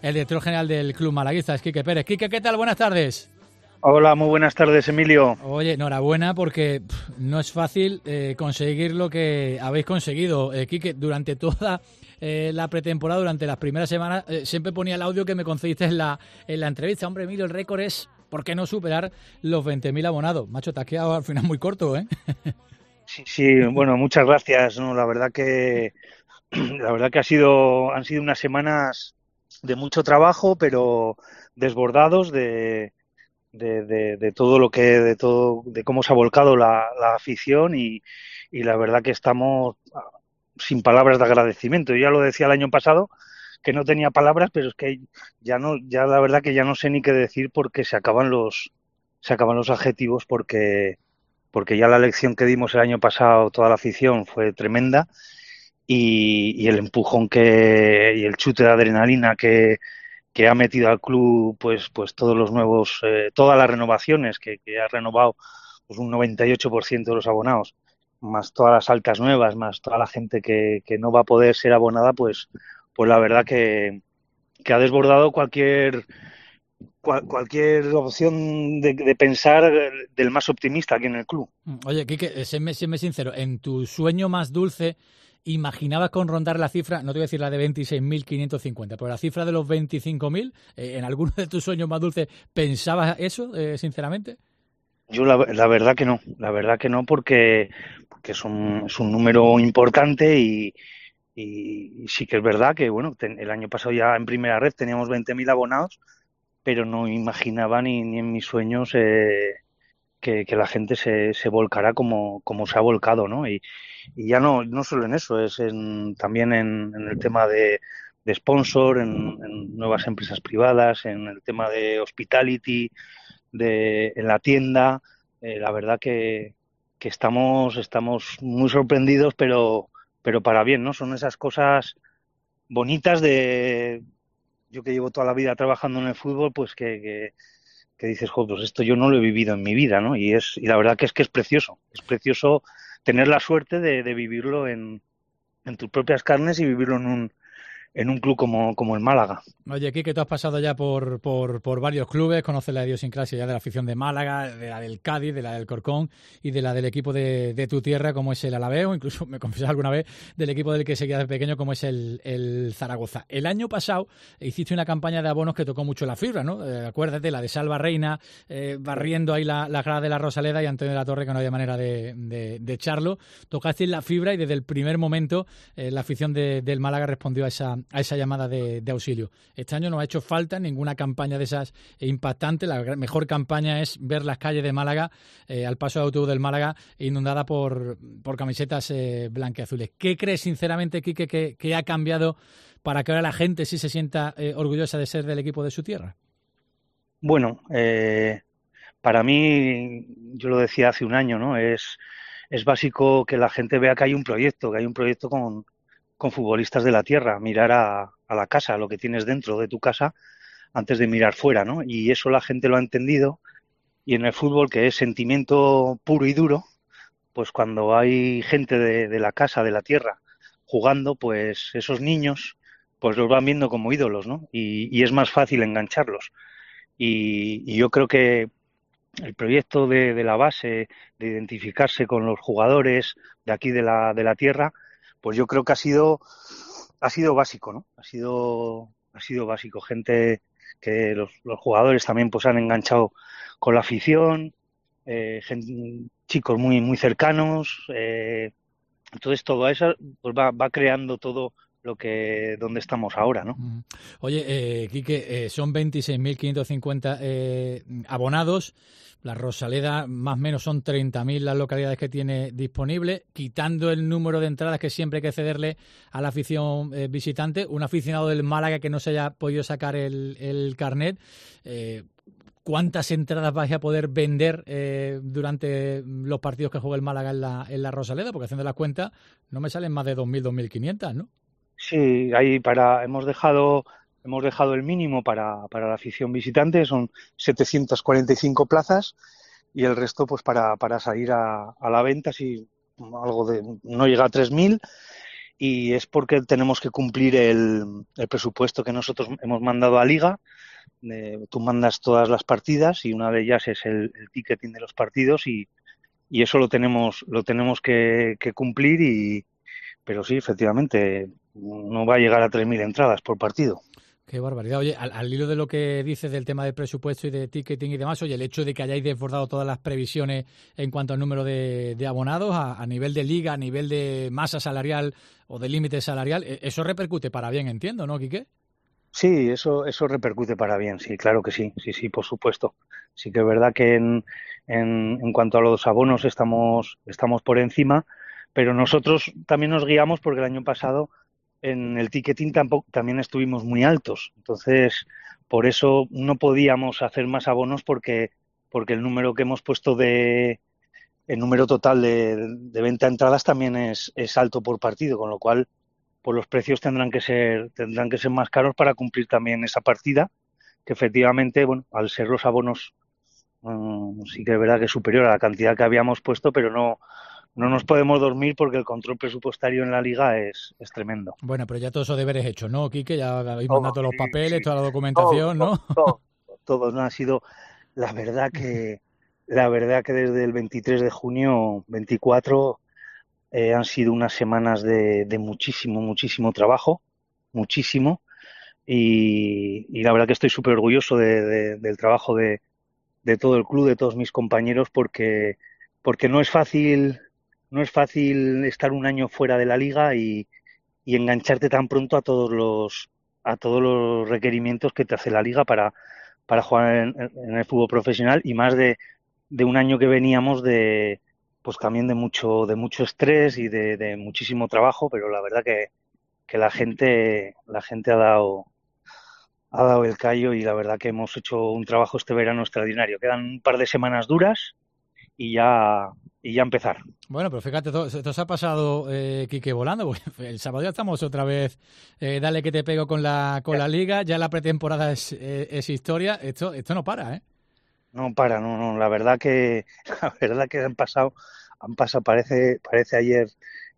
el director general del Club Malaguista, es Quique Pérez. Quique, ¿qué tal? Buenas tardes. Hola, muy buenas tardes, Emilio. Oye, enhorabuena porque no es fácil conseguir lo que habéis conseguido. Quique, durante toda la pretemporada, durante las primeras semanas, siempre ponía el audio que me concediste en la entrevista. Hombre, Emilio, el récord es, ¿por qué no superar los 20.000 abonados? Macho, te has quedado al final muy corto, ¿eh? Sí, bueno, muchas gracias. No, la verdad que han sido unas semanas de mucho trabajo, pero desbordados de todo de cómo se ha volcado la afición y la verdad que estamos sin palabras de agradecimiento. Yo ya lo decía el año pasado que no tenía palabras, pero es que ya la verdad que ya no sé ni qué decir porque se acaban los adjetivos porque ya la lección que dimos el año pasado toda la afición fue tremenda y el empujón y el chute de adrenalina que ha metido al club pues todos los nuevos, todas las renovaciones que ha renovado pues un 98% de los abonados, más todas las altas nuevas, más toda la gente que no va a poder ser abonada, pues la verdad que ha desbordado cualquier opción de pensar del más optimista aquí en el club. Oye, Quique, séme sincero, en tu sueño más dulce, ¿imaginabas con rondar la cifra, no te voy a decir la de 26.550, pero la cifra de los 25.000? ¿En alguno de tus sueños más dulces pensabas eso, sinceramente? Yo la verdad que no, porque es un número importante y sí que es verdad que, bueno, el año pasado ya en primera red teníamos 20.000 abonados, pero no imaginaba ni en mis sueños que la gente se volcara como se ha volcado, ¿no? Y ya no solo en eso, también en el tema de sponsor, en nuevas empresas privadas, en el tema de hospitality, en la tienda. La verdad que estamos muy sorprendidos, pero para bien, ¿no? Son esas cosas bonitas yo que llevo toda la vida trabajando en el fútbol, pues que dices, joder, pues esto yo no lo he vivido en mi vida, ¿no? Y la verdad que es precioso tener la suerte de vivirlo en tus propias carnes y vivirlo en un club como el Málaga. Oye, Quique, tú has pasado ya por varios clubes, conoces la idiosincrasia ya de la afición de Málaga, de la del Cádiz, de la del Corcón y de la del equipo de tu tierra, como es el Alavés, o incluso me confesas alguna vez del equipo del que seguías de pequeño, como es el Zaragoza. El año pasado hiciste una campaña de abonos que tocó mucho la fibra, ¿no? Acuérdate, la de Salva Reina, barriendo ahí la grada de la Rosaleda y Antonio de la Torre, que no había manera de echarlo. Tocaste la fibra y desde el primer momento la afición del Málaga respondió a esa llamada de auxilio. Este año no ha hecho falta ninguna campaña de esas impactantes. La mejor campaña es ver las calles de Málaga, al paso de autobús del Málaga, inundada por camisetas blanqueazules. ¿Qué crees, sinceramente, Quique, que ha cambiado para que ahora la gente sí se sienta orgullosa de ser del equipo de su tierra? Bueno, para mí, yo lo decía hace un año, ¿no? Es básico que la gente vea que hay un proyecto con futbolistas de la tierra, mirar a la casa, a lo que tienes dentro de tu casa, antes de mirar fuera, ¿no? Y eso la gente lo ha entendido. Y en el fútbol, que es sentimiento puro y duro, pues cuando hay gente de la casa, de la tierra, jugando, pues esos niños pues los van viendo como ídolos, ¿no? Y es más fácil engancharlos. Y yo creo que el proyecto de la base, de identificarse con los jugadores de aquí de la tierra, pues yo creo que ha sido básico, ¿no? Ha sido básico. Gente que los jugadores también pues han enganchado con la afición, chicos muy cercanos, entonces todo eso pues va creando todo donde estamos ahora, ¿no? Oye, Quique, son 26.550 abonados. La Rosaleda, más o menos, son 30.000 las localidades que tiene disponibles, quitando el número de entradas que siempre hay que cederle a la afición visitante. Un aficionado del Málaga que no se haya podido sacar el carnet, ¿cuántas entradas vais a poder vender durante los partidos que juega el Málaga en la Rosaleda? Porque haciendo las cuentas no me salen más de 2.000, 2.500, ¿no? Sí, hemos dejado el mínimo para la afición visitante, son 745 plazas y el resto pues para salir a la venta, si no llega a 3.000 y es porque tenemos que cumplir el presupuesto que nosotros hemos mandado a Liga. Tú mandas todas las partidas y una de ellas es el ticketing de los partidos y eso lo tenemos que cumplir pero sí, efectivamente, no va a llegar a 3.000 entradas por partido. Qué barbaridad. Oye, al hilo de lo que dices del tema del presupuesto y de ticketing y demás, oye, el hecho de que hayáis desbordado todas las previsiones en cuanto al número de abonados a nivel de liga, a nivel de masa salarial o de límite salarial, eso repercute para bien, entiendo, ¿no, Quique? Sí, eso repercute para bien, sí, claro que sí, sí, sí, por supuesto. Sí que es verdad que en cuanto a los abonos estamos por encima, pero nosotros también nos guiamos porque el año pasado en el ticketing también estuvimos muy altos. Entonces, por eso no podíamos hacer más abonos porque el número que hemos puesto el número total de venta de entradas también es alto por partido, con lo cual pues los precios tendrán que ser más caros para cumplir también esa partida, que efectivamente, bueno, al ser los abonos sí que es verdad que es superior a la cantidad que habíamos puesto, pero no nos podemos dormir porque el control presupuestario en la liga es tremendo. Bueno, pero ya todos esos deberes hechos, ¿no, Quique? Ya habéis Todo, mandado todos los sí, papeles, sí, toda la todo, documentación, todo, ¿no? todo, todo, no ha sido la verdad que desde el 23 de junio 24 han sido unas semanas de muchísimo, muchísimo trabajo, muchísimo. Y la verdad que estoy súper orgulloso del trabajo de todo el club, de todos mis compañeros, porque no es fácil estar un año fuera de la liga y engancharte tan pronto a todos los requerimientos que te hace la liga para jugar en el fútbol profesional y más de un año que veníamos pues también de mucho estrés y de muchísimo trabajo, pero la verdad que la gente ha dado el callo y la verdad que hemos hecho un trabajo este verano extraordinario. Quedan un par de semanas duras y ya empezar. Bueno, pero fíjate, esto se ha pasado, Quique, volando, porque el sábado ya estamos otra vez, dale que te pego con la Liga, ya la pretemporada es historia, esto no para, ¿eh? No para, no, no, la verdad que han pasado, parece ayer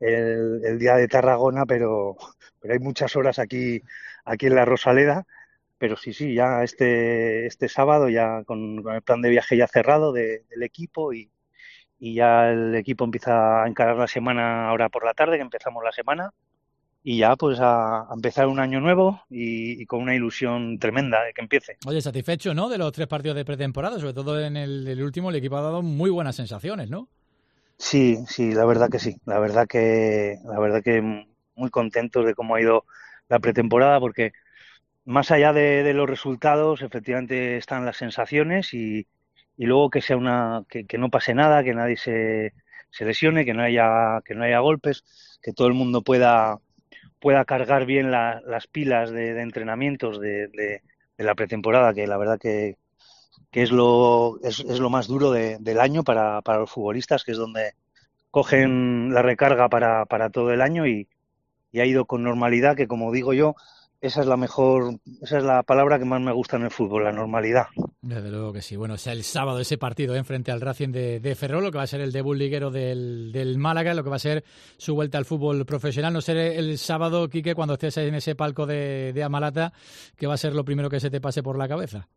el día de Tarragona, pero hay muchas horas aquí en la Rosaleda. Pero sí, sí, ya este sábado ya con el plan de viaje ya cerrado del equipo y ya el equipo empieza a encarar la semana ahora por la tarde, que empezamos la semana, y ya pues a empezar un año nuevo y con una ilusión tremenda de que empiece. Oye, satisfecho, ¿no? De los 3 partidos de pretemporada, sobre todo en el último, el equipo ha dado muy buenas sensaciones, ¿no? Sí, sí, la verdad que sí, la verdad que muy contentos de cómo ha ido la pretemporada, porque más allá de los resultados, efectivamente están las sensaciones y luego que sea que no pase nada, que nadie se lesione, que no haya golpes, que todo el mundo pueda cargar bien las pilas de entrenamientos de la pretemporada, que la verdad que es lo más duro del año para los futbolistas, que es donde cogen la recarga para todo el año y ha ido con normalidad, que como digo yo, esa es la palabra que más me gusta en el fútbol, la normalidad. Desde luego que sí. Bueno, o sea, el sábado ese partido frente al Racing de Ferrol, lo que va a ser el debut liguero del Málaga, lo que va a ser su vuelta al fútbol profesional. No sé el sábado, Quique, cuando estés ahí en ese palco de Amalata, ¿qué va a ser lo primero que se te pase por la cabeza?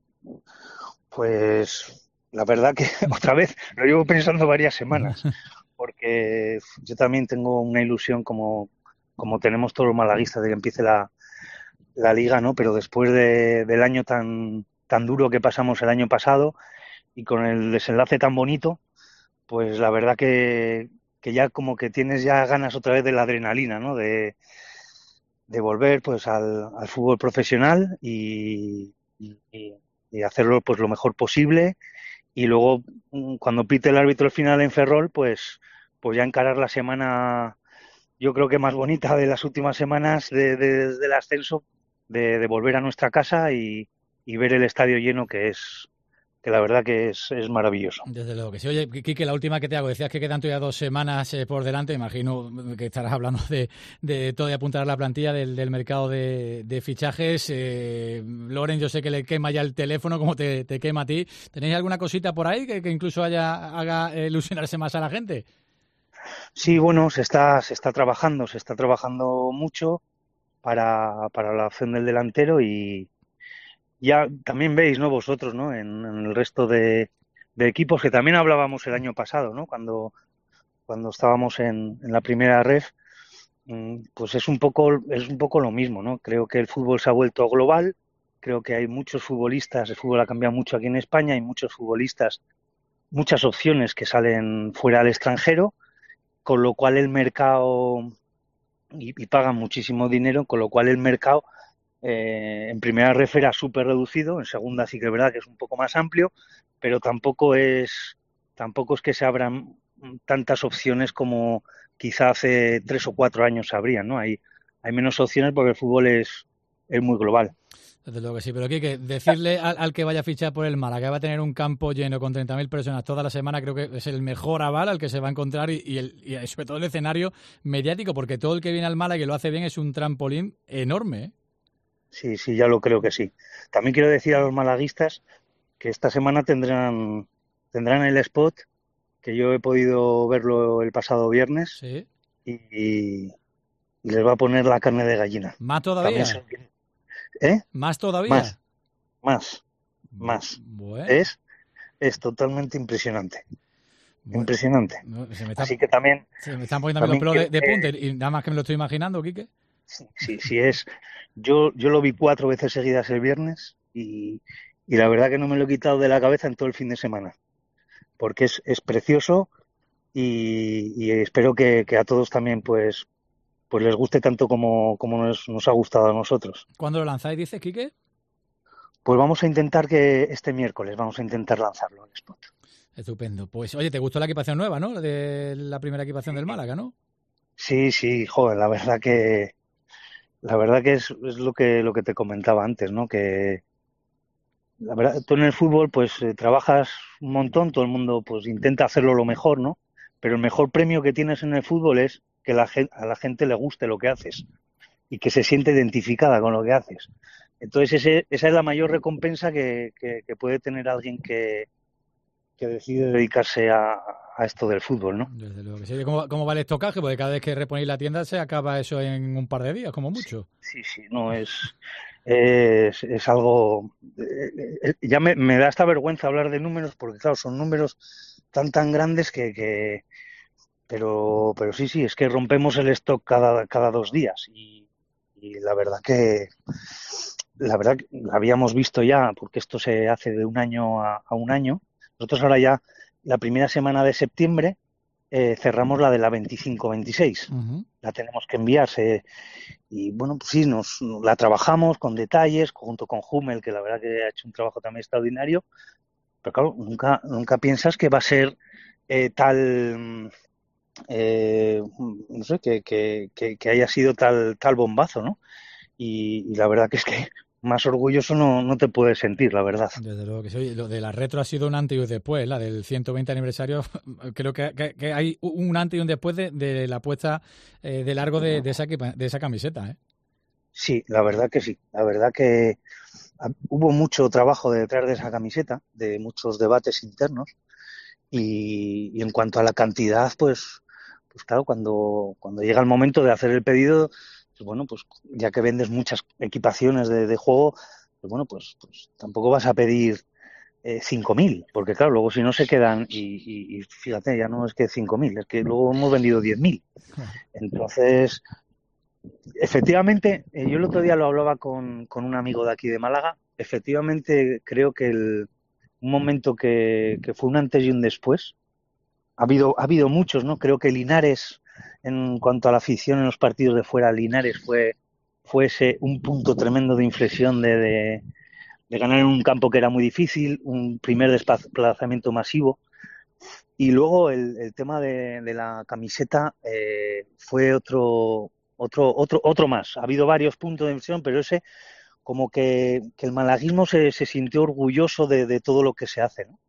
Pues la verdad que otra vez lo llevo pensando varias semanas, porque yo también tengo una ilusión como tenemos todos los malaguistas de que empiece la liga, ¿no? Pero después del año tan duro que pasamos el año pasado y con el desenlace tan bonito, pues la verdad que ya como que tienes ya ganas otra vez de la adrenalina, ¿no? De volver pues al fútbol profesional y hacerlo pues lo mejor posible y luego cuando pite el árbitro el final en Ferrol, pues ya encarar la semana yo creo que más bonita de las últimas semanas desde el ascenso, de volver a nuestra casa y ver el estadio lleno, que la verdad que es maravilloso. Desde luego que sí. Oye, Quique, la última que te hago. Decías que quedan todavía 2 semanas por delante. Imagino que estarás hablando de todo y apuntar a la plantilla del mercado de fichajes. Loren, yo sé que le quema ya el teléfono como te quema a ti. ¿Tenéis alguna cosita por ahí que incluso haga ilusionarse más a la gente? Sí, bueno, se está trabajando mucho para la opción del delantero y ya también veis, ¿no? Vosotros, ¿no? En el resto de equipos que también hablábamos el año pasado, ¿no? Cuando estábamos en la primera ref, pues es un poco lo mismo, ¿no? Creo que el fútbol se ha vuelto global, creo que hay muchos futbolistas, el fútbol ha cambiado mucho aquí en España, hay muchos futbolistas, muchas opciones que salen fuera al extranjero, con lo cual el mercado y pagan muchísimo dinero, con lo cual el mercado en primera ref era súper reducido, en segunda sí que es verdad que es un poco más amplio, pero tampoco es que se abran tantas opciones como quizá hace 3 o 4 años se abrían, ¿no? Hay menos opciones porque el fútbol es muy global. Desde luego que sí, pero Quique, decirle al que vaya a fichar por el Málaga que va a tener un campo lleno con 30.000 personas toda la semana, creo que es el mejor aval al que se va a encontrar y sobre todo el escenario mediático, porque todo el que viene al Málaga y lo hace bien es un trampolín enorme, ¿eh? Sí, sí, ya lo creo que sí. También quiero decir a los malaguistas que esta semana tendrán el spot, que yo he podido verlo el pasado viernes, Sí. y les va a poner la carne de gallina. ¿Más También todavía? ¿eh? ¿Más todavía? Más, más, más. Bueno, Es totalmente impresionante. bueno. Impresionante. Se me está, Así que también, se me están poniendo a mí los también pelos quiero de punta que, y nada más que me lo estoy imaginando, Quique. si es, yo lo vi 4 veces seguidas el viernes y la verdad que no me lo he quitado de la cabeza en todo el fin de semana, porque es precioso y espero que a todos también pues les guste tanto como nos ha gustado a nosotros. ¿Cuándo lo lanzáis, dices, Quique? Pues vamos a intentar que este miércoles, vamos a intentar lanzarlo el spot. Estupendo. Pues oye, ¿te gustó la equipación nueva, no? De la primera equipación del Málaga, ¿no? Sí, sí, joder, la verdad que es lo que te comentaba antes, ¿no? Que la verdad, tú en el fútbol pues trabajas un montón, todo el mundo pues intenta hacerlo lo mejor, ¿no? Pero el mejor premio que tienes en el fútbol es que a la gente le guste lo que haces y que se siente identificada con lo que haces. Entonces esa es la mayor recompensa que puede tener alguien que decide dedicarse a esto del fútbol, ¿no? Desde luego que sí. Oye, ¿cómo va el estocaje? Porque cada vez que reponéis la tienda se acaba eso en un par de días, como Sí, mucho. sí, sí, no es algo. Ya me da esta vergüenza hablar de números porque, claro, son números tan grandes pero sí, sí, es que rompemos el stock cada 2 días y la verdad que lo habíamos visto ya porque esto se hace de un año a un año. Nosotros ahora ya la primera semana de septiembre cerramos la de la 25-26. Ujú. La tenemos que enviarse y bueno, pues sí, nos la trabajamos con detalles, junto con Hummel, que la verdad que ha hecho un trabajo también extraordinario, pero claro, nunca piensas que va a ser tal, no sé, que haya sido tal bombazo, ¿no? Y la verdad que es que más orgulloso no te puedes sentir, la verdad. Desde luego que sí. Oye, lo de la retro ha sido un antes y un después. La del 120 aniversario, creo que hay un antes y un después de la puesta de largo de esa camiseta, ¿eh? Sí, la verdad que sí. La verdad que hubo mucho trabajo detrás de esa camiseta, de muchos debates internos. Y en cuanto a la cantidad, pues claro, cuando llega el momento de hacer el pedido, pues bueno, pues ya que vendes muchas equipaciones de juego, pues bueno, pues tampoco vas a pedir 5.000, porque claro, luego si no se quedan, y fíjate, ya no es que 5.000, es que luego hemos vendido 10.000. Entonces, efectivamente, yo el otro día lo hablaba con un amigo de aquí de Málaga, efectivamente creo que un momento que fue un antes y un después, ha habido muchos, ¿no? Creo que Linares, en cuanto a la afición en los partidos de fuera, Linares fue ese un punto tremendo de inflexión de ganar en un campo que era muy difícil, un primer desplazamiento masivo. Y luego el tema de la camiseta fue otro más. Ha habido varios puntos de inflexión, pero ese como que el malaguismo se sintió orgulloso de todo lo que se hace, ¿no?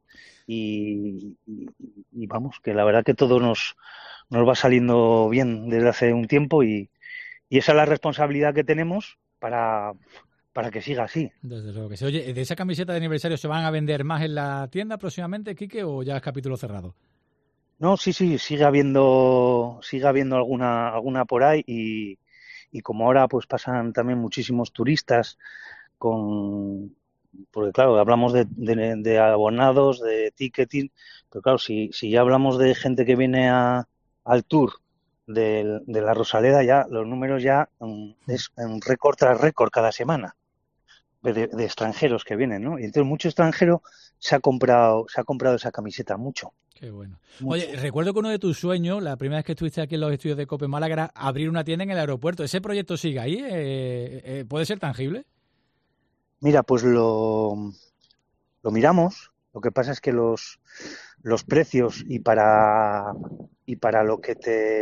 Y vamos, que la verdad que todo nos va saliendo bien desde hace un tiempo y esa es la responsabilidad que tenemos para que siga así. Desde luego que sí. Oye, ¿de esa camiseta de aniversario se van a vender más en la tienda próximamente, Quique, o ya es capítulo cerrado? No, sí, sí, sigue habiendo alguna por ahí y como ahora pues pasan también muchísimos turistas con, porque claro, hablamos de abonados, de ticketing, pero claro, si ya hablamos de gente que viene al tour de la Rosaleda, ya los números ya es un récord tras récord cada semana de extranjeros que vienen, ¿no? Y entonces mucho extranjero se ha comprado esa camiseta, mucho, Qué bueno. Oye, mucho. recuerdo que uno de tus sueños, la primera vez que estuviste aquí en los estudios de Cope Málaga, era abrir una tienda en el aeropuerto. ¿Ese proyecto sigue ahí? ¿Puede ser tangible? Mira, pues lo miramos. Lo que pasa es que los precios y para lo que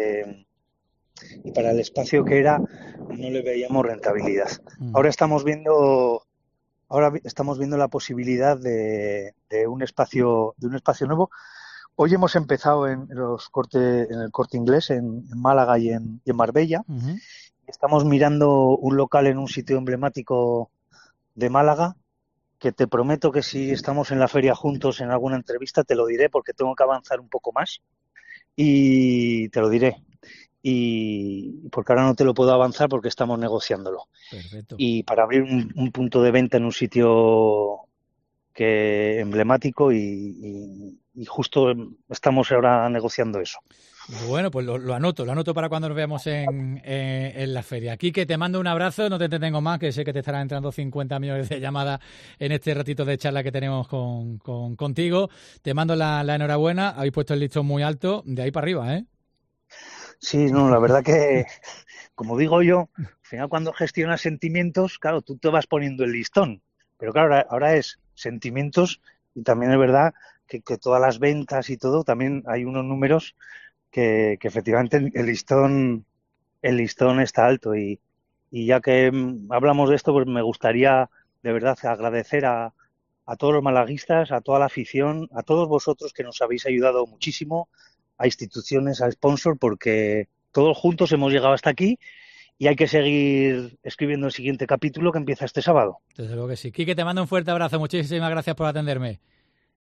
y para el espacio que era, no le veíamos rentabilidad. Mm. Ahora estamos viendo la posibilidad de un espacio nuevo. Hoy hemos empezado en el Corte Inglés, en Málaga y en Marbella. Ujú. Estamos mirando un local en un sitio emblemático de Málaga que te prometo que si estamos en la feria juntos en alguna entrevista te lo diré porque tengo que avanzar un poco más y te lo diré. Y porque ahora no te lo puedo avanzar porque estamos negociándolo. Perfecto. Y para abrir un punto de venta en un sitio que emblemático y justo estamos ahora negociando eso. Bueno, pues lo anoto para cuando nos veamos en la feria. Aquí que te mando un abrazo, no te entretengo más, que sé que te estarán entrando 50 millones de llamadas en este ratito de charla que tenemos contigo. Te mando la enhorabuena, habéis puesto el listón muy alto, de ahí para arriba, ¿eh? Sí, no, la verdad que, como digo yo, al final cuando gestionas sentimientos, claro, tú te vas poniendo el listón, pero claro, ahora es sentimientos y también es verdad que todas las ventas y todo, también hay unos números que efectivamente el listón está alto y ya que hablamos de esto, pues me gustaría de verdad agradecer a todos los malaguistas, a toda la afición, a todos vosotros que nos habéis ayudado muchísimo, a instituciones, a sponsor, porque todos juntos hemos llegado hasta aquí y hay que seguir escribiendo el siguiente capítulo que empieza este sábado. Desde luego que sí. Quique, te mando un fuerte abrazo, muchísimas gracias por atenderme.